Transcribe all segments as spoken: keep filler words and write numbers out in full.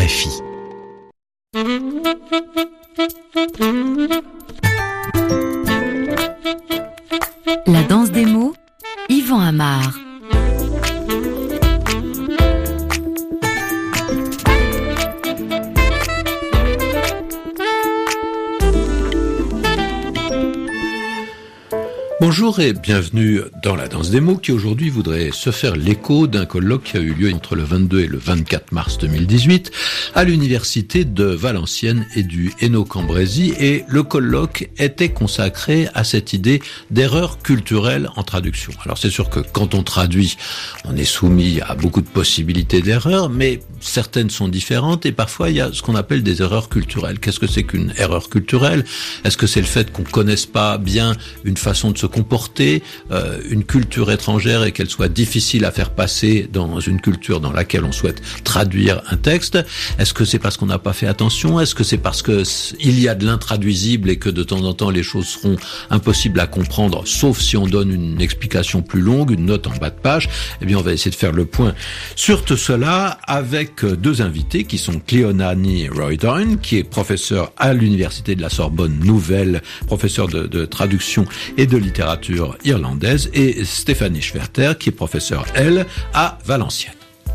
R F I. La danse des mots, Yvan Amar. Bonjour et bienvenue dans la danse des mots qui aujourd'hui voudrait se faire l'écho d'un colloque qui a eu lieu entre le vingt-deux et le vingt-quatre mars deux mille dix-huit à l'université de Valenciennes et du Hainaut-Cambrésis, et le colloque était consacré à cette idée d'erreur culturelle en traduction. Alors c'est sûr que quand on traduit, on est soumis à beaucoup de possibilités d'erreurs, mais certaines sont différentes et parfois il y a ce qu'on appelle des erreurs culturelles. Qu'est-ce que c'est qu'une erreur culturelle ? Est-ce que c'est le fait qu'on connaisse pas bien une façon de se comporter, euh, une culture étrangère, et qu'elle soit difficile à faire passer dans une culture dans laquelle on souhaite traduire un texte? Est-ce que c'est parce qu'on n'a pas fait attention? Est-ce que c'est parce que il y a de l'intraduisible et que de temps en temps les choses seront impossibles à comprendre, sauf si on donne une explication plus longue, une note en bas de page? Eh bien, on va essayer de faire le point sur tout cela avec deux invités qui sont Cleonani Roydoin, qui est professeur à l'université de la Sorbonne Nouvelle, professeur de, de traduction et de littérature irlandaise, et Stéphanie Schwerter, qui est professeure, elle, à Valenciennes.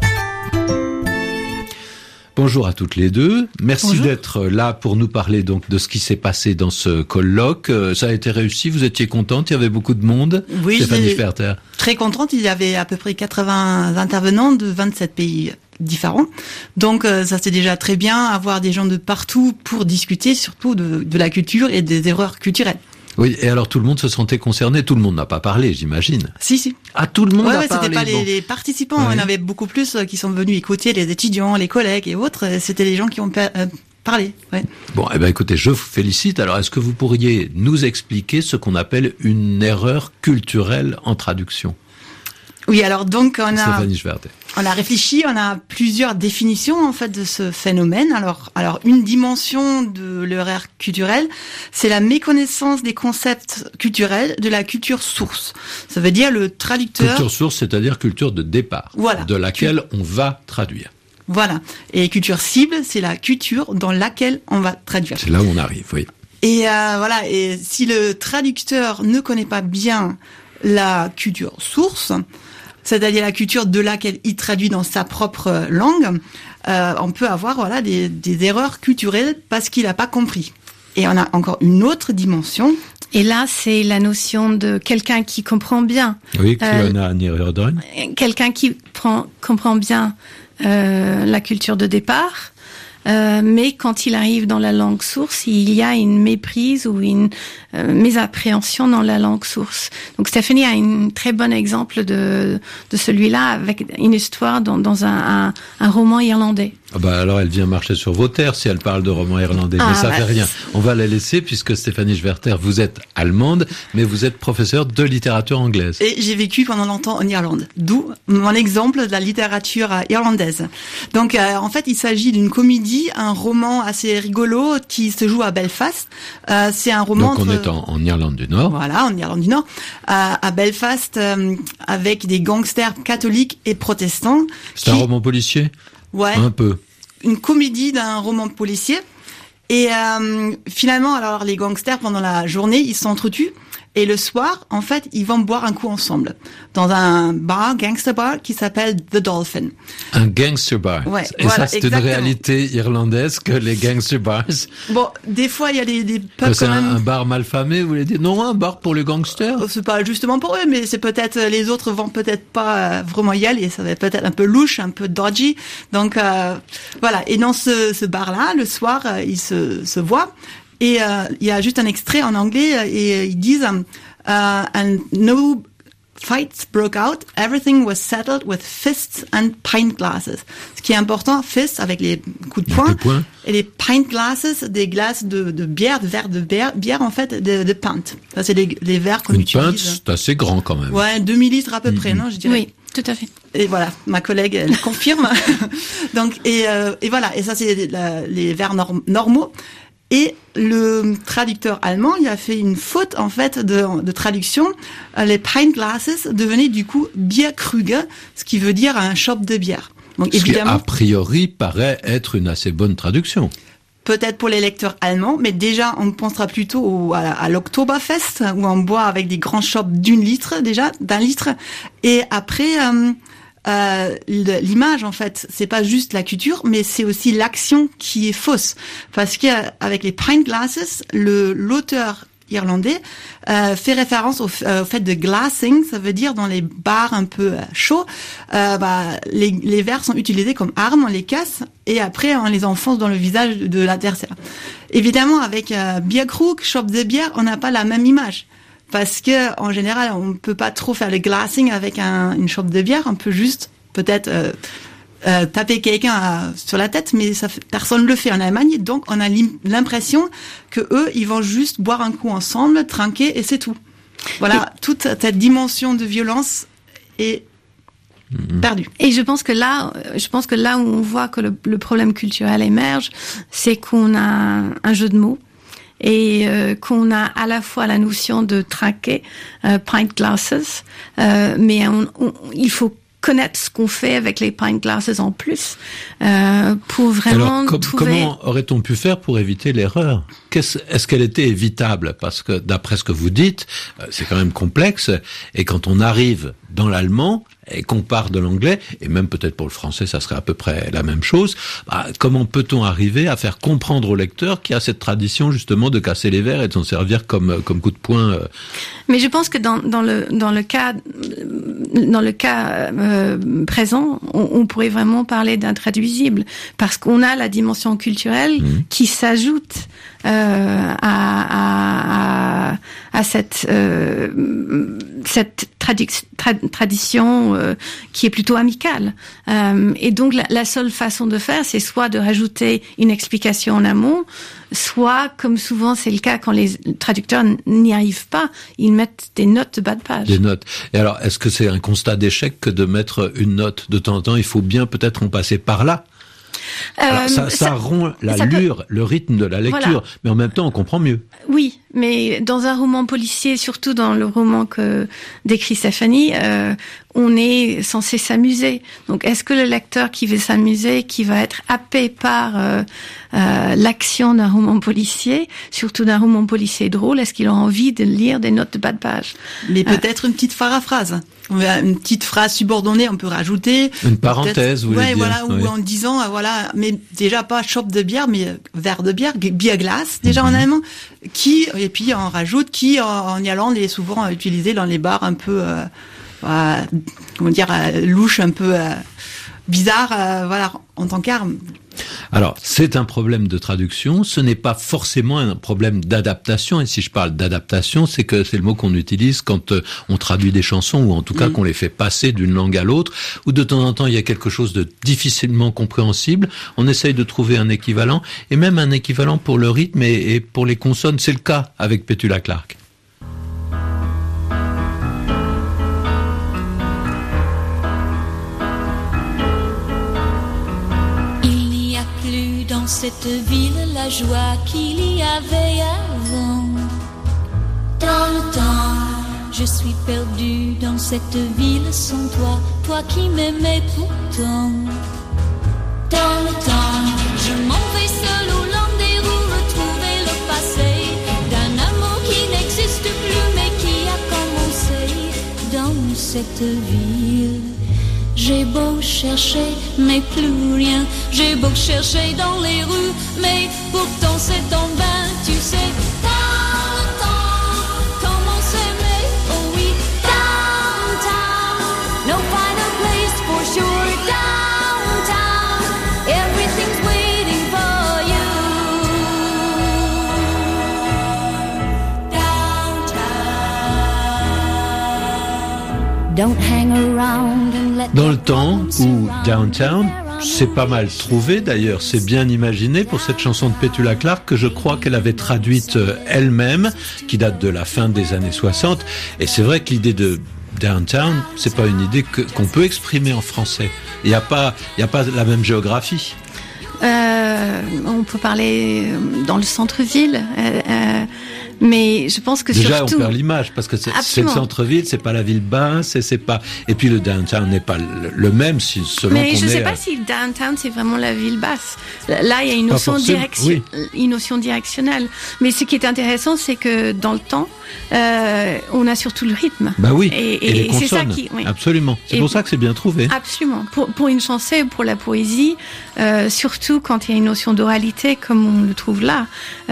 Bonjour à toutes les deux. Merci Bonjour. D'être là pour nous parler donc de ce qui s'est passé dans ce colloque. Ça a été réussi, vous étiez contente, il y avait beaucoup de monde. Oui, Stéphanie Schwerter. Très contente, il y avait à peu près quatre-vingts intervenants de vingt-sept pays différents. Donc euh, ça c'est déjà très bien, avoir des gens de partout pour discuter surtout de, de la culture et des erreurs culturelles. Oui, et alors tout le monde se sentait concerné, tout le monde n'a pas parlé, j'imagine. Si, si. Ah, tout le monde ouais, a ouais, parlé. C'était pas bon. les, les participants, ouais. On avait beaucoup plus qui sont venus écouter, les étudiants, les collègues et autres, c'était les gens qui ont pa- euh, parlé. Ouais. Bon, eh ben écoutez, je vous félicite. Alors, est-ce que vous pourriez nous expliquer ce qu'on appelle une erreur culturelle en traduction ? Oui, alors donc on a Stéphanie Schwerter. On a réfléchi, on a plusieurs définitions en fait de ce phénomène. Alors, alors une dimension de l'erreur culturelle, c'est la méconnaissance des concepts culturels de la culture source. Ça veut dire le traducteur. Culture source, c'est-à-dire culture de départ, voilà. de laquelle on va traduire. Voilà. Et culture cible, c'est la culture dans laquelle on va traduire. C'est là où on arrive, oui. Et euh, voilà. Et si le traducteur ne connaît pas bien la culture source, c'est-à-dire la culture de laquelle il traduit dans sa propre langue, euh, on peut avoir voilà des, des erreurs culturelles parce qu'il n'a pas compris. Et on a encore une autre dimension. Et là, c'est la notion de quelqu'un qui comprend bien. Oui, Cleonani Roydoin. Euh, quelqu'un qui prend, comprend bien euh, la culture de départ. Euh, mais quand il arrive dans la langue source, il y a une méprise ou une euh, mésappréhension dans la langue source. Donc Stéphanie a un très bon exemple de de celui-là avec une histoire dans, dans un, un, un roman irlandais. Ah bah alors elle vient marcher sur vos terres si elle parle de roman irlandais, ah mais ça bah, fait rien. On va la laisser puisque Stéphanie Schwerter, vous êtes allemande, mais vous êtes professeure de littérature anglaise. Et j'ai vécu pendant longtemps en Irlande, d'où mon exemple de la littérature irlandaise. Donc euh, en fait, il s'agit d'une comédie, un roman assez rigolo qui se joue à Belfast. Euh, c'est un roman. Donc on entre... est en, en Irlande du Nord. Voilà, en Irlande du Nord, euh, à Belfast, euh, avec des gangsters catholiques et protestants. C'est qui... un roman policier ? Ouais. Un peu. Une comédie d'un roman policier. Et euh, finalement, alors les gangsters, pendant la journée, ils s'entretuent. Et le soir, en fait, ils vont boire un coup ensemble dans un bar, gangster bar, qui s'appelle The Dolphin. Un gangster bar. Ouais, et voilà, ça, c'est exactement. Une réalité irlandaise que les gangster bars. Bon, des fois, il y a des, des pubs c'est quand un, même. un bar mal famé, vous voulez dire? Non, un bar pour les gangsters. C'est pas justement pour eux, mais c'est peut-être, les autres vont peut-être pas vraiment y aller. Ça va être peut-être un peu louche, un peu dodgy. Donc, euh, voilà. Et dans ce, ce bar-là, le soir, euh, ils se, se voient. Et euh, il y a juste un extrait en anglais et ils disent uh, and no fights broke out, everything was settled with fists and pint glasses. Ce qui est important, fists avec les coups de poing, poing. Et les pint glasses, des glaces de, de bière, de verre de bière, bière en fait de, de pinte. Ça c'est les, les verres qu'on Une utilise. Une pinte, c'est assez grand quand même. Ouais, deux millilitres à peu mm-hmm. près, non, je dirais. Oui. Tout à fait. Et voilà, ma collègue elle confirme. Donc et euh, et voilà, et ça c'est la, les verres norm- normaux. Et le traducteur allemand, il a fait une faute en fait de, de traduction. Les pint glasses devenaient du coup Bierkrüge, ce qui veut dire un shop de bière. Donc Ce évidemment, qui, a priori, paraît être une assez bonne traduction. Peut-être pour les lecteurs allemands, mais déjà on pensera plutôt au, à, à l'Oktoberfest où on boit avec des grands chopes d'une litre déjà, d'un litre. Et après, euh, euh, l'image en fait, c'est pas juste la culture, mais c'est aussi l'action qui est fausse, parce qu'avec les pint glasses, le l'auteur irlandais euh, fait référence au, euh, au fait de glassing, ça veut dire dans les bars un peu euh, chauds, euh, bah, les, les verres sont utilisés comme armes, on les casse et après on les enfonce dans le visage de, de l'adversaire. Évidemment, avec euh, Bierkrug, shop de bière, on n'a pas la même image. Parce que en général, on peut pas trop faire le glassing avec un, une shop de bière, on peut juste peut-être euh, Euh, taper quelqu'un à, sur la tête, mais ça, personne le fait en Allemagne, donc on a l'impression que eux, ils vont juste boire un coup ensemble, trinquer et c'est tout. Voilà, et toute cette dimension de violence est mmh. perdue. Et je pense que là, je pense que là où on voit que le, le problème culturel émerge, c'est qu'on a un jeu de mots. Et euh, qu'on a à la fois la notion de trinquer, euh, pint glasses, euh, mais on, on, il faut connaître ce qu'on fait avec les pint glasses en plus euh, pour vraiment Alors, com- trouver... comment aurait-on pu faire pour éviter l'erreur ? Qu'est-ce, Est-ce qu'elle était évitable ? Parce que d'après ce que vous dites, c'est quand même complexe. Et quand on arrive dans l'allemand et qu'on part de l'anglais, et même peut-être pour le français, ça serait à peu près la même chose, bah, comment peut-on arriver à faire comprendre au lecteur qu'il y a cette tradition justement de casser les verres et de s'en servir comme comme coup de poing euh... Mais je pense que dans dans le dans le cas dans le cas euh, présent, on, on pourrait vraiment parler d'intraduisible parce qu'on a la dimension culturelle mmh. qui s'ajoute euh, à, à à cette euh, cette tradi- tra- tradition euh, qui est plutôt amicale. Euh, et donc la, la seule façon de faire, c'est soit de rajouter une explication en amont, soit, comme souvent c'est le cas quand les traducteurs n'y arrivent pas, ils mettent des notes de bas de page. Des notes. Et alors, est-ce que c'est un constat d'échec que de mettre une note de temps en temps ? Il faut bien peut-être en passer par là. Alors, ça, ça, ça rompt l'allure, peut... le rythme de la lecture, voilà. Mais en même temps, on comprend mieux. Oui, mais dans un roman policier, surtout dans le roman que décrit Stéphanie, euh, on est censé s'amuser. Donc, est-ce que le lecteur qui veut s'amuser, qui va être happé par euh, euh, l'action d'un roman policier, surtout d'un roman policier drôle, est-ce qu'il a envie de lire des notes de bas de page ? Mais peut-être euh, une petite paraphrase. Une petite phrase subordonnée, on peut rajouter. Une parenthèse, vous voulez ouais, dire. Voilà, oui. Ou en disant, euh, voilà, mais déjà pas shop de bière, mais verre de bière, bière glace, déjà mm-hmm. en allemand, qui, et puis on rajoute, qui en, en Irlande est souvent utilisé dans les bars un peu, euh, euh, comment dire, euh, louche, un peu euh, bizarre, euh, voilà, en tant qu'arme. Alors, c'est un problème de traduction, ce n'est pas forcément un problème d'adaptation, et si je parle d'adaptation, c'est que c'est le mot qu'on utilise quand euh, on traduit des chansons, ou en tout cas mmh. qu'on les fait passer d'une langue à l'autre, ou de temps en temps il y a quelque chose de difficilement compréhensible, on essaye de trouver un équivalent, et même un équivalent pour le rythme et, et pour les consonnes, c'est le cas avec Petula Clark. Cette ville, la joie qu'il y avait avant. Dans le temps, je suis perdue dans cette ville sans toi, toi qui m'aimais pourtant. Dans le temps, je m'en vais seule au long des rues retrouver le passé d'un amour qui n'existe plus mais qui a commencé dans cette ville. J'ai beau chercher, mais plus rien. J'ai beau chercher dans les rues, mais pourtant c'est en vain, tu sais. Dans le temps, comment s'aimer, oh oui. Downtown, no final place for sure. Downtown, everything's waiting for you. Downtown, don't hang around. Dans le temps où Downtown, c'est pas mal trouvé d'ailleurs, c'est bien imaginé pour cette chanson de Petula Clark que je crois qu'elle avait traduite elle-même, qui date de la fin des années soixante. Et c'est vrai que l'idée de Downtown, c'est pas une idée que, qu'on peut exprimer en français. Il n'y a pas, il y a pas la même géographie. Euh, on peut parler dans le centre-ville. Euh, euh, Mais je pense que déjà surtout... on perd l'image parce que c'est, c'est le centre-ville, c'est pas la ville basse, et c'est pas et puis le downtown n'est pas le, le même si selon mais qu'on je est. sais pas à... si le downtown c'est vraiment la ville basse. Là il y a une pas notion direction, oui. une notion directionnelle. Mais ce qui est intéressant c'est que dans le temps euh, on a surtout le rythme. Bah oui. Et, et, et les et c'est ça consonnes. qui. Oui. Absolument. C'est et pour ça que c'est bien trouvé. Absolument. Pour pour une chanson ou pour la poésie, euh, surtout quand il y a une notion d'oralité comme on le trouve là,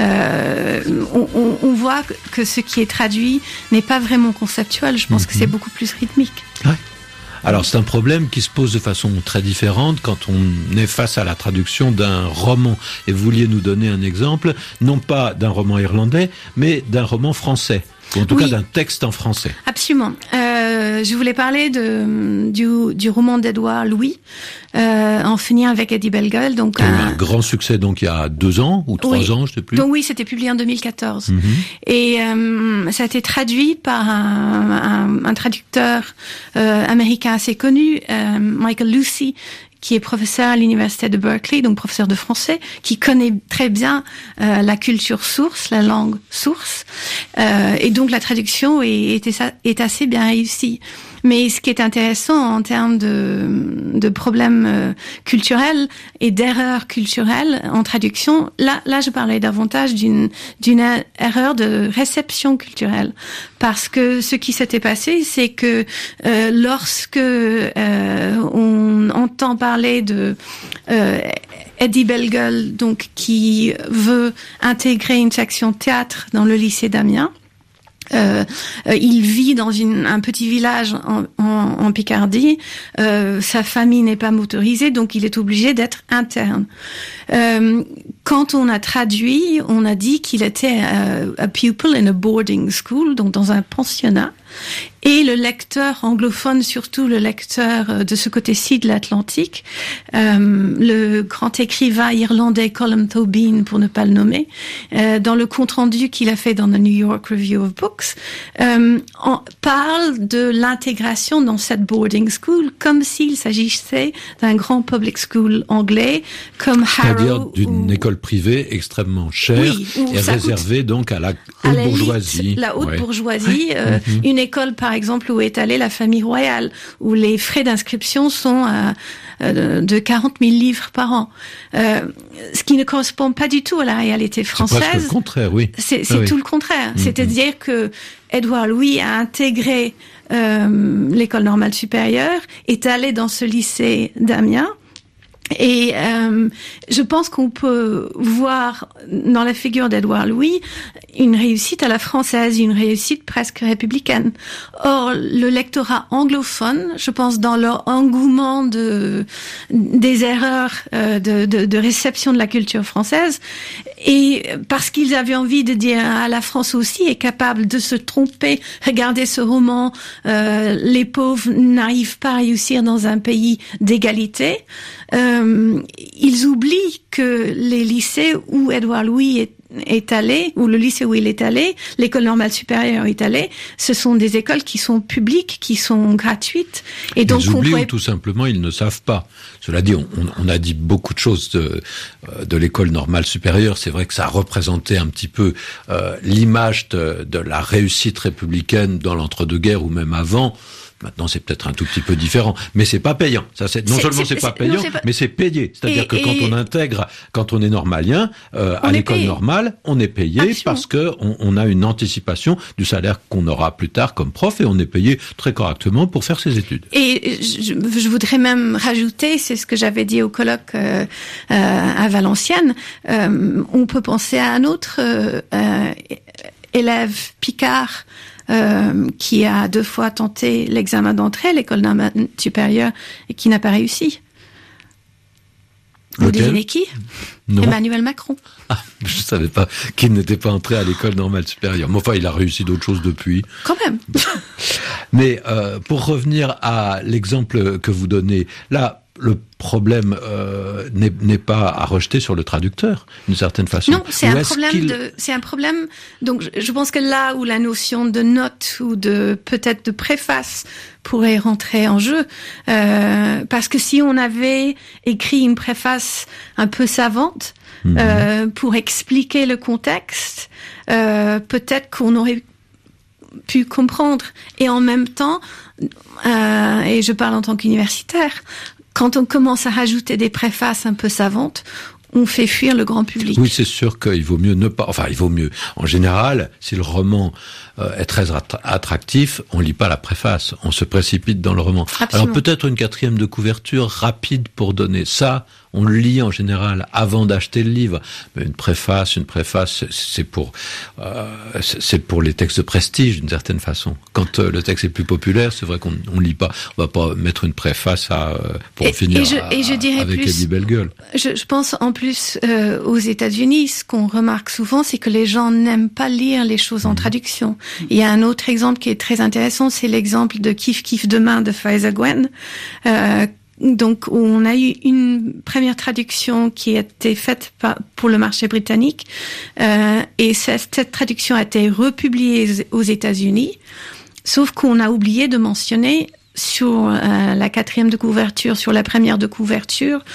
euh, on, on, on voit que ce qui est traduit n'est pas vraiment conceptuel. Je pense mm-hmm. que c'est beaucoup plus rythmique. Ouais. Alors c'est un problème qui se pose de façon très différente quand on est face à la traduction d'un roman. Et vous vouliez nous donner un exemple, non pas d'un roman irlandais, mais d'un roman français. Ou en tout oui. cas d'un texte en français. Absolument. Euh, je voulais parler de, du, du roman d'Édouard Louis, euh, en finir avec Eddie Bellegueule. Donc qui a eu un grand succès donc il y a deux ans ou trois oui. ans, je ne sais plus. Donc oui, c'était publié en deux mille quatorze. Mm-hmm. Et euh, ça a été traduit par un, un, un traducteur euh, américain assez connu, euh, Michael Lucy, qui est professeur à l'université de Berkeley, donc professeur de français, qui connaît très bien euh, la culture source, la langue source, euh, et donc la traduction est, est, est assez bien réussie. Mais ce qui est intéressant en termes de, de problèmes euh, culturels et d'erreurs culturelles en traduction, là, là, je parlais davantage d'une, d'une erreur de réception culturelle. Parce que ce qui s'était passé, c'est que euh, lorsque euh, on entend parler de euh, Eddie Bellegueule, donc qui veut intégrer une section théâtre dans le lycée d'Amiens, Euh, euh, il vit dans une, un petit village en, en, en Picardie. Euh, sa famille n'est pas motorisée, donc il est obligé d'être interne. Euh, quand on a traduit, on a dit qu'il était euh, a pupil in a boarding school, donc dans un pensionnat. Et le lecteur anglophone, surtout le lecteur de ce côté-ci de l'Atlantique, euh, le grand écrivain irlandais Colm Tóibín, pour ne pas le nommer, euh, dans le compte-rendu qu'il a fait dans the New York Review of Books, euh, en, parle de l'intégration dans cette boarding school comme s'il s'agissait d'un grand public school anglais, comme Harrow. C'est-à-dire d'une ou... école privée extrêmement chère oui, et réservée coûte... donc à la haute à la bourgeoisie. Élite, la haute ouais. bourgeoisie, euh, mm-hmm. une école par exemple où est allée la famille royale, où les frais d'inscription sont à, euh, de quarante mille livres par an. Euh, ce qui ne correspond pas du tout à la réalité française. C'est presque le contraire, oui. C'est, c'est ah, tout oui. le contraire. Mm-hmm. C'est-à-dire que Édouard Louis a intégré euh, l'école normale supérieure, est allé dans ce lycée d'Amiens. Et euh, je pense qu'on peut voir dans la figure d'Édouard Louis une réussite à la française, une réussite presque républicaine. Or, le lectorat anglophone, je pense dans leur engouement de des erreurs euh, de, de, de réception de la culture française, et parce qu'ils avaient envie de dire à la France aussi est capable de se tromper. Regardez ce roman, euh, les pauvres n'arrivent pas à réussir dans un pays d'égalité. Euh, ils oublient que les lycées où Édouard Louis est, est allé, ou le lycée où il est allé, l'école normale supérieure est allée, ce sont des écoles qui sont publiques, qui sont gratuites. Et donc ils oublient on pourrait... ou tout simplement ils ne savent pas. Cela dit, on, on a dit beaucoup de choses de, de l'école normale supérieure. C'est vrai que ça représentait un petit peu euh, l'image de, de la réussite républicaine dans l'entre-deux-guerres ou même avant. Maintenant, c'est peut-être un tout petit peu différent, mais c'est pas payant. Ça, c'est non c'est, seulement c'est, c'est pas payant, non, c'est pas... mais c'est payé. C'est-à-dire et, que et... quand on intègre, quand on est normalien euh, à l'école payé. normale, on est payé Absolument. parce que on, on a une anticipation du salaire qu'on aura plus tard comme prof, et on est payé très correctement pour faire ses études. Et je, je voudrais même rajouter, c'est ce que j'avais dit au colloque euh, euh, à Valenciennes. Euh, on peut penser à un autre euh, euh, élève Picard. Euh, qui a deux fois tenté l'examen d'entrée à l'école normale supérieure et qui n'a pas réussi. Vous devinez qui ? Non. Emmanuel Macron. Ah, je savais pas qu'il n'était pas entré à l'école normale supérieure. Mais enfin, il a réussi d'autres choses depuis. Quand même. Mais euh, pour revenir à l'exemple que vous donnez, là, le problème euh, n'est, n'est pas à rejeter sur le traducteur, d'une certaine façon. Non, c'est Ou un est-ce problème qu'il... de, c'est un problème. Donc, je pense que là où la notion de note ou de peut-être de préface pourrait rentrer en jeu, euh, parce que si on avait écrit une préface un peu savante mmh. euh, pour expliquer le contexte, euh, peut-être qu'on aurait pu comprendre. Et en même temps, euh, et je parle en tant qu'universitaire, quand on commence à rajouter des préfaces un peu savantes, on fait fuir le grand public. Oui, c'est sûr qu'il vaut mieux ne pas... Enfin, il vaut mieux... En général, si le roman euh, est très attractif, on lit pas la préface. On se précipite dans le roman. Absolument. Alors peut-être une quatrième de couverture rapide pour donner ça. On le lit en général avant d'acheter le livre. Mais une préface, une préface, c'est pour, euh, c'est pour les textes de prestige d'une certaine façon. Quand euh, le texte est plus populaire, c'est vrai qu'on on lit pas. On va pas mettre une préface à, euh, pour et, finir et je, à, et je dirais avec plus, Eddie Bellegueule. Je, je pense en plus euh, aux États-Unis, ce qu'on remarque souvent, c'est que les gens n'aiment pas lire les choses en mmh. traduction. Il y a un autre exemple qui est très intéressant, c'est l'exemple de Kif Kif Demain de Faiza Gwen. Euh, Donc, on a eu une première traduction qui a été faite par, pour le marché britannique, euh, et cette, cette traduction a été republiée aux États-Unis, sauf qu'on a oublié de mentionner sur euh, la quatrième de couverture, sur la première de couverture,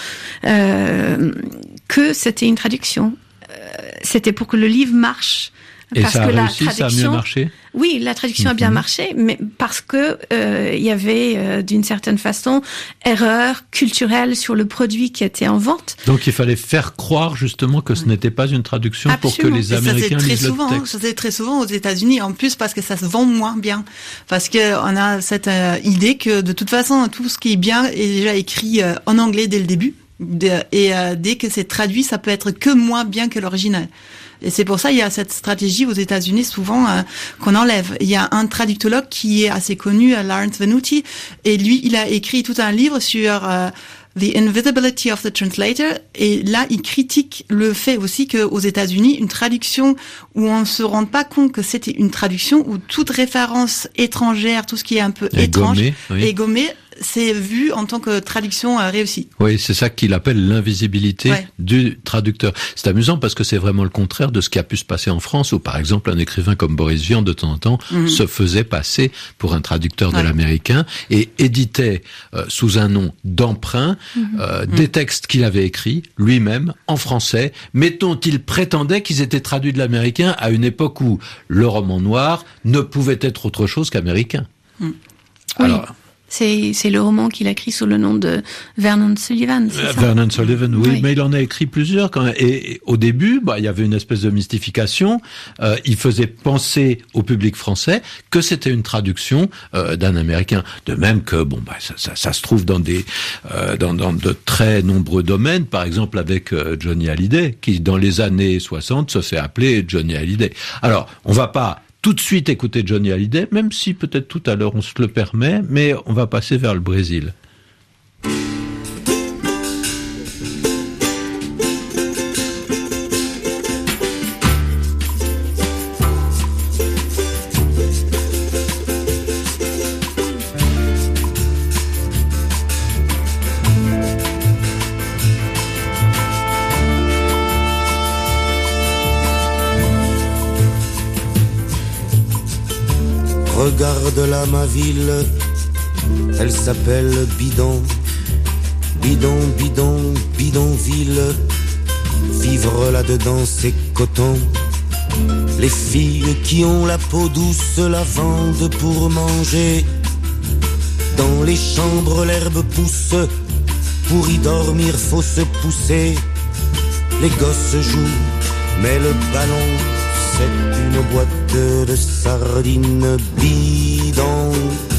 euh, que c'était une traduction. Euh, c'était pour que le livre marche. Et parce ça a que réussi, la traduction, ça a mieux marché? Oui, la traduction mm-hmm. a bien marché, mais parce que euh, il y avait euh, d'une certaine façon erreur culturelle sur le produit qui était en vente. Donc il fallait faire croire justement que ce n'était pas une traduction. Absolument. Pour que les Américains lisent le souvent, texte. Ça se fait très souvent aux États-Unis, en plus parce que ça se vend moins bien, parce que on a cette euh, idée que de toute façon tout ce qui est bien est déjà écrit euh, en anglais dès le début, de, et euh, dès que c'est traduit, ça peut être que moins bien que l'original. Et c'est pour ça il y a cette stratégie aux États-Unis souvent euh, qu'on enlève. Il y a un traductologue qui est assez connu, euh, Lawrence Venuti, et lui il a écrit tout un livre sur euh, The Invisibility of the Translator, et là il critique le fait aussi que aux États-Unis une traduction où on se rend pas compte que c'était une traduction, où toute référence étrangère, tout ce qui est un peu et étrange gommé, oui. est gommé, c'est vu en tant que traduction euh, réussie. Oui, c'est ça qu'il appelle l'invisibilité ouais. du traducteur. C'est amusant parce que c'est vraiment le contraire de ce qui a pu se passer en France, où par exemple un écrivain comme Boris Vian de temps en temps mmh. se faisait passer pour un traducteur ouais. de l'américain et éditait euh, sous un nom d'emprunt mmh. euh, mmh. des textes qu'il avait écrits lui-même en français, mais dont il prétendait qu'ils étaient traduits de l'américain à une époque où le roman noir ne pouvait être autre chose qu'américain. Mmh. Alors. Oui. C'est, c'est le roman qu'il a écrit sous le nom de Vernon Sullivan, c'est euh, ça? Vernon Sullivan, oui, oui, mais il en a écrit plusieurs quand même. Et, et au début, bah, il y avait une espèce de mystification. Euh, il faisait penser au public français que c'était une traduction euh, d'un Américain. De même que, bon, bah, ça, ça, ça se trouve dans des, euh, dans, dans de très nombreux domaines. Par exemple, avec euh, Johnny Hallyday, qui dans les années soixante se fait appeler Johnny Hallyday. Alors, on va pas tout de suite écouter Johnny Hallyday, même si peut-être tout à l'heure on se le permet, mais on va passer vers le Brésil. Regarde-la ma ville, elle s'appelle Bidon, Bidon, bidon, bidonville. Vivre là-dedans c'est coton. Les filles qui ont la peau douce la vendent pour manger. Dans les chambres l'herbe pousse, pour y dormir faut se pousser. Les gosses jouent, mais le ballon c'est une boîte de sardines bidon.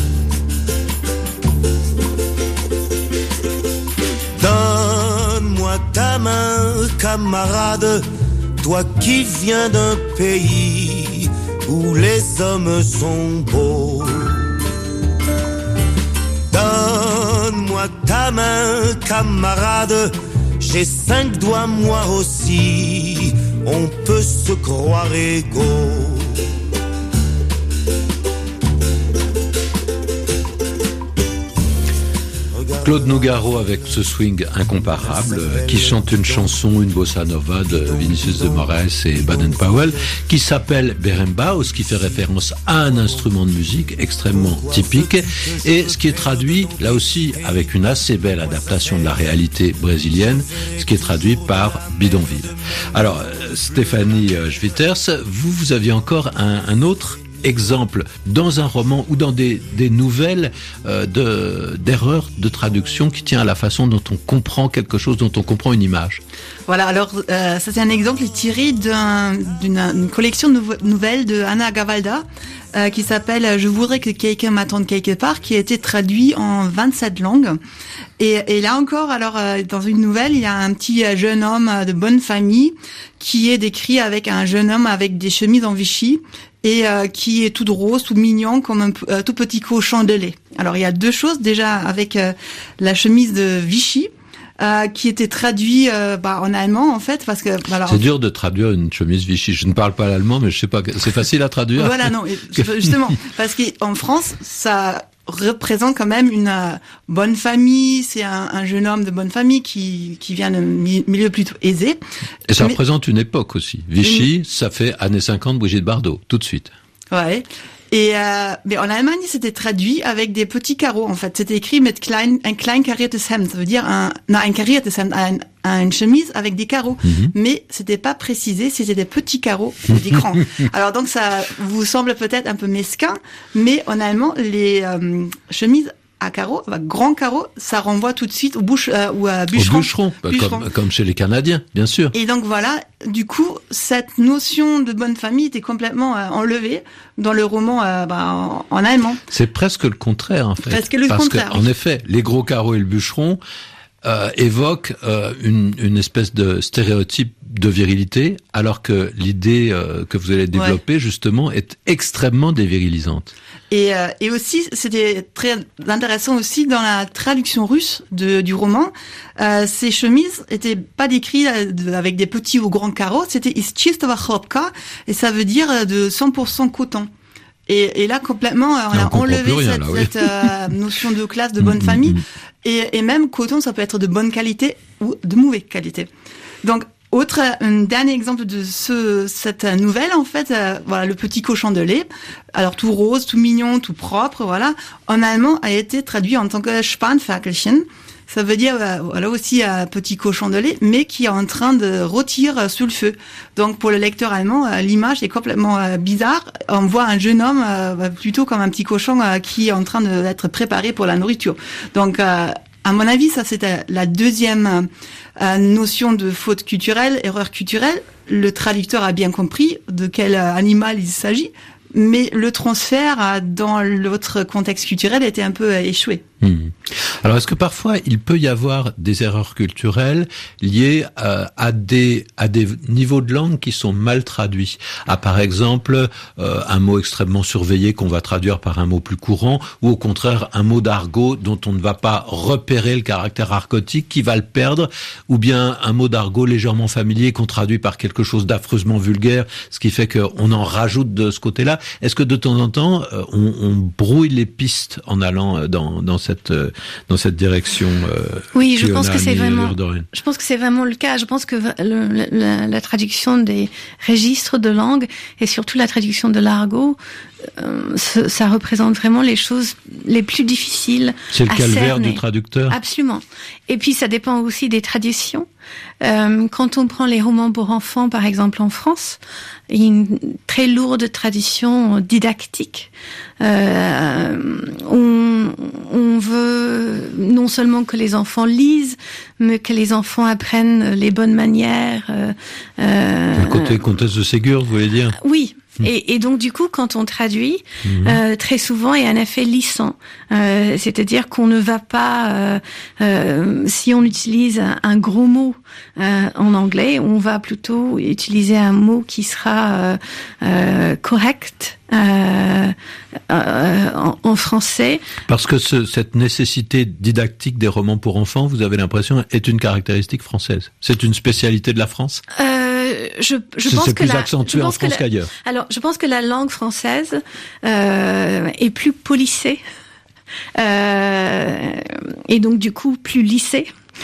Donne-moi ta main, camarade, toi qui viens d'un pays où les hommes sont beaux. Donne-moi ta main, camarade, j'ai cinq doigts moi aussi. On peut se croire égaux. Claude Nougaro avec ce swing incomparable, euh, qui chante une chanson, une bossa nova de Vinicius de Moraes et Baden-Powell, qui s'appelle Berimbau, ce qui fait référence à un instrument de musique extrêmement typique, et ce qui est traduit, là aussi, avec une assez belle adaptation de la réalité brésilienne, ce qui est traduit par bidonville. Alors, Stéphanie Schwitters, vous, vous aviez encore un, un autre exemple dans un roman ou dans des, des nouvelles euh, de, d'erreurs de traduction qui tient à la façon dont on comprend quelque chose, dont on comprend une image. Voilà, alors euh, ça c'est un exemple tiré d'un, d'une une collection de nouvelles de Anna Gavalda euh, qui s'appelle « Je voudrais que quelqu'un m'attende quelque part » qui a été traduit en vingt-sept langues. Et, et là encore, alors euh, dans une nouvelle, il y a un petit jeune homme de bonne famille qui est décrit avec un jeune homme avec des chemises en Vichy et euh, qui est tout rose, tout mignon, comme un euh, tout petit cochon de lait. Alors il y a deux choses, déjà avec euh, la chemise de Vichy, euh, qui était traduit euh, bah, en allemand en fait, parce que... Bah, alors, c'est dur de traduire une chemise Vichy, je ne parle pas l'allemand, mais je sais pas, c'est facile à traduire. Voilà, non, justement, parce qu'en France, ça représente quand même une euh, bonne famille, c'est un, un jeune homme de bonne famille qui, qui vient d'un milieu plutôt aisé. Et ça mais, représente une époque aussi. Vichy, une... ça fait années cinquante, Brigitte Bardot, tout de suite. Ouais. Et euh, mais en Allemagne, c'était traduit avec des petits carreaux. En fait, c'était écrit mit klein, ein klein kariertes Hemd, ça veut dire un, non, un kariertes Hemd, un, un, une chemise avec des carreaux. Mm-hmm. Mais c'était pas précisé si c'était des petits carreaux ou des grands. Alors donc ça vous semble peut-être un peu mesquin, mais en allemand, les euh, chemises à carreaux, à grands carreaux, ça renvoie tout de suite au bouche euh, ou à bûcheron. Au bûcheron, bûcheron. Comme, comme chez les Canadiens, bien sûr. Et donc voilà, du coup, cette notion de bonne famille était complètement euh, enlevée dans le roman euh, bah, en, en allemand. C'est presque le contraire, en fait. Presque le Parce contraire. Parce qu'en effet, les gros carreaux et le bûcheron euh, évoquent euh, une, une espèce de stéréotype de virilité, alors que l'idée euh, que vous allez développer, ouais. justement, est extrêmement dévirilisante. Et, euh, et aussi, c'était très intéressant aussi dans la traduction russe de, du roman. Euh, ces chemises étaient pas décrites avec des petits ou grands carreaux, c'était из чистого хлопка, et ça veut dire de cent pour cent coton. Et, et là, complètement, on, on a enlevé rien, cette, là, oui. cette euh, notion de classe, de bonne famille. Et, et même coton, ça peut être de bonne qualité ou de mauvaise qualité. Donc, autre, un dernier exemple de ce, cette nouvelle, en fait, euh, voilà, le petit cochon de lait. Alors, tout rose, tout mignon, tout propre, voilà. En allemand, a été traduit en tant que Spanferkelchen. Ça veut dire, euh, voilà, aussi un petit cochon de lait, mais qui est en train de rôtir euh, sous le feu. Donc, pour le lecteur allemand, euh, l'image est complètement euh, bizarre. On voit un jeune homme, euh, plutôt comme un petit cochon euh, qui est en train d'être préparé pour la nourriture. Donc, euh, à mon avis, ça, c'était la deuxième euh, notion de faute culturelle, erreur culturelle. Le traducteur a bien compris de quel euh, animal il s'agit, mais le transfert euh, dans l'autre contexte culturel était un peu euh, échoué. Mmh. Alors, est-ce que parfois il peut y avoir des erreurs culturelles liées euh, à des à des niveaux de langue qui sont mal traduits, à par exemple euh, un mot extrêmement surveillé qu'on va traduire par un mot plus courant, ou au contraire un mot d'argot dont on ne va pas repérer le caractère argotique, qui va le perdre, ou bien un mot d'argot légèrement familier qu'on traduit par quelque chose d'affreusement vulgaire, ce qui fait qu'on en rajoute de ce côté-là. Est-ce que de temps en temps euh, on, on brouille les pistes en allant dans dans cette dans cette direction euh, oui, je pense que c'est vraiment je pense que c'est vraiment le cas. Je pense que le, la, la traduction des registres de langue et surtout la traduction de l'argot, euh, ça représente vraiment les choses les plus difficiles. C'est le calvaire du traducteur. Absolument. Et puis ça dépend aussi des traditions. Euh, quand on prend les romans pour enfants, par exemple en France, il y a une très lourde tradition didactique. Euh, on, on veut non seulement que les enfants lisent, mais que les enfants apprennent les bonnes manières. Euh, euh, le côté comtesse de Ségur, vous voulez dire ? Oui. Et, et donc du coup, quand on traduit, mmh. euh, très souvent, il y a un effet lissant, euh, c'est-à-dire qu'on ne va pas, euh, euh, si on utilise un, un gros mot euh, en anglais, on va plutôt utiliser un mot qui sera euh, euh, correct. Euh, euh, en, en français. Parce que ce, cette nécessité didactique des romans pour enfants, vous avez l'impression, est une caractéristique française. C'est une spécialité de la France. Euh, je, je c'est, pense c'est que plus la, accentué en France la, qu'ailleurs. Alors, je pense que la langue française euh, est plus polissée euh, et donc du coup plus lissée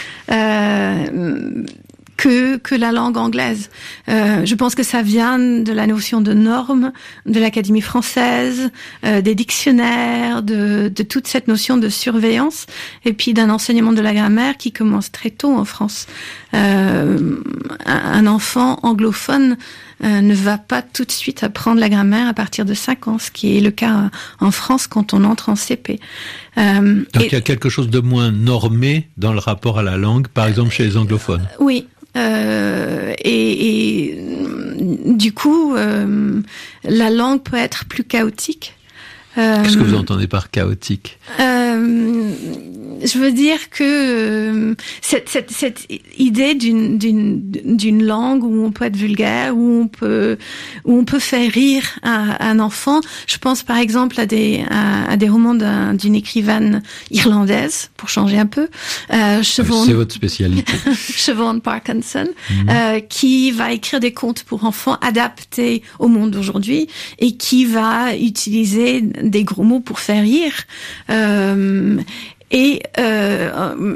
euh, que que la langue anglaise. Euh, je pense que ça vient de la notion de normes, de l'Académie française, euh, des dictionnaires, de de toute cette notion de surveillance, et puis d'un enseignement de la grammaire qui commence très tôt en France. Euh, un enfant anglophone euh, ne va pas tout de suite apprendre la grammaire à partir de cinq ans, ce qui est le cas en France quand on entre en C P. Euh, Donc et, il y a quelque chose de moins normé dans le rapport à la langue, par exemple chez les anglophones. Oui. Euh, et, et du coup, euh, la langue peut être plus chaotique. Euh, Qu'est-ce que vous entendez par chaotique ? euh, Je veux dire que euh, cette, cette, cette idée d'une, d'une, d'une langue où on peut être vulgaire, où on peut, où on peut faire rire un, un enfant. Je pense par exemple à des, à, à des romans d'un, d'une écrivaine irlandaise, pour changer un peu. Euh, Siobhan, C'est votre spécialité. Siobhan Parkinson, mmh. euh, qui va écrire des contes pour enfants adaptés au monde d'aujourd'hui et qui va utiliser des gros mots pour faire rire. Euh, et euh,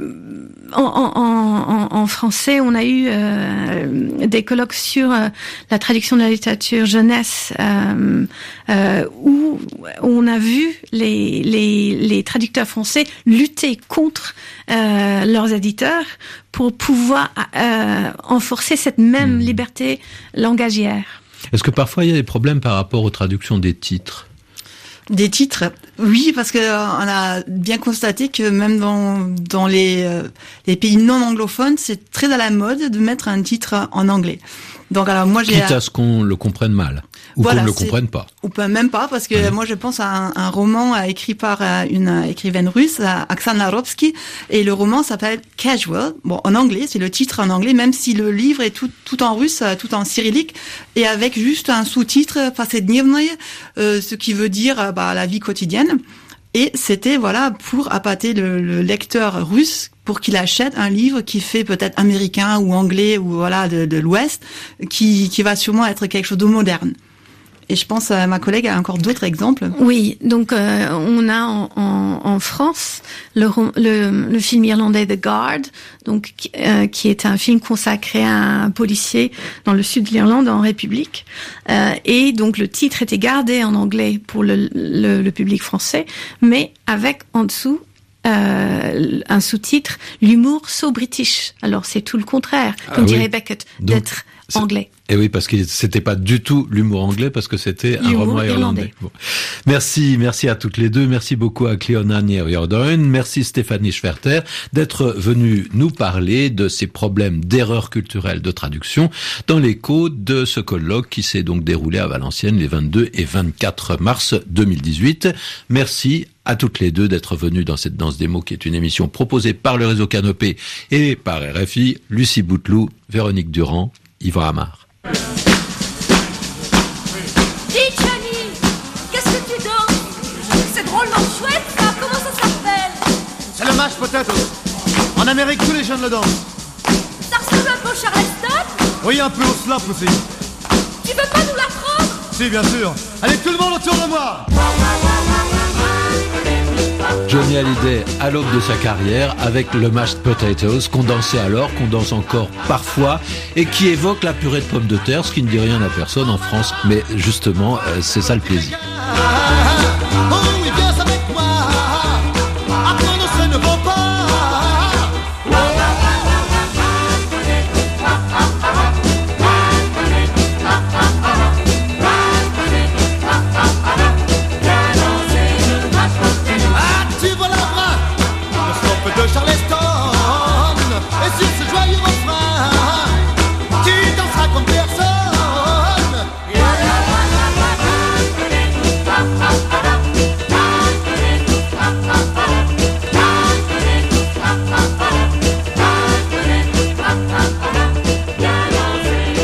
en, en, en, en français, on a eu euh, des colloques sur euh, la traduction de la littérature jeunesse, euh, euh, où on a vu les, les, les traducteurs français lutter contre euh, leurs éditeurs pour pouvoir euh, enforcer cette même mmh. liberté langagière. Est-ce que parfois il y a des problèmes par rapport aux traductions des titres ? Des titres, oui, parce que euh, on a bien constaté que même dans dans les euh, les pays non anglophones, c'est très à la mode de mettre un titre en anglais. Donc alors moi j'ai quitte à ce qu'on le comprenne mal ou voilà, qu'on ne le comprenne pas. Ou pas même pas, parce que ouais. moi je pense à un, un roman écrit par une écrivaine russe, Oksana Rovsky, et le roman s'appelle Casual. Bon, en anglais, c'est le titre en anglais, même si le livre est tout tout en russe, tout en cyrillique, et avec juste un sous-titre Повседневное, euh, ce qui veut dire bah la vie quotidienne. Et c'était voilà pour appâter le, le lecteur russe pour qu'il achète un livre qui fait peut-être américain ou anglais ou voilà de, de l'Ouest, qui qui va sûrement être quelque chose de moderne. Et je pense à ma collègue a encore d'autres exemples. Oui, donc euh, on a en, en, en France le, le, le film irlandais The Guard, donc qui, euh, qui est un film consacré à un policier dans le sud de l'Irlande en République. Euh, et donc le titre était gardé en anglais pour le, le, le public français, mais avec en dessous Euh, un sous-titre, l'humour so british. Alors c'est tout le contraire, comme ah, dirait oui. Beckett, donc, d'être anglais. Et oui, parce que c'était pas du tout l'humour anglais, parce que c'était un roman irlandais. irlandais. Bon. Merci, merci à toutes les deux. Merci beaucoup à Cleona Nierjordoin. Merci Stéphanie Schwerter d'être venue nous parler de ces problèmes d'erreurs culturelles de traduction dans l'écho de ce colloque qui s'est donc déroulé à Valenciennes les vingt-deux et vingt-quatre mars deux mille dix-huit. Merci à toutes les deux d'être venues dans cette danse des mots qui est une émission proposée par le réseau Canopé et par R F I. Lucie Bouteloup, Véronique Durand, Yvan Amar. Dis Johnny, qu'est-ce que tu danses? C'est drôlement chouette ça, comment ça s'appelle? C'est le mashed potatoes. En Amérique, tous les jeunes le dansent. Ça ressemble un peu au Charleston? Oui, un peu au slap aussi. Tu veux pas nous l'apprendre? Si, bien sûr. Allez, tout le monde autour de moi. Johnny Hallyday à l'aube de sa carrière avec le mashed potatoes qu'on dansait alors, qu'on danse encore parfois et qui évoque la purée de pommes de terre, ce qui ne dit rien à personne en France, mais justement c'est ça le plaisir.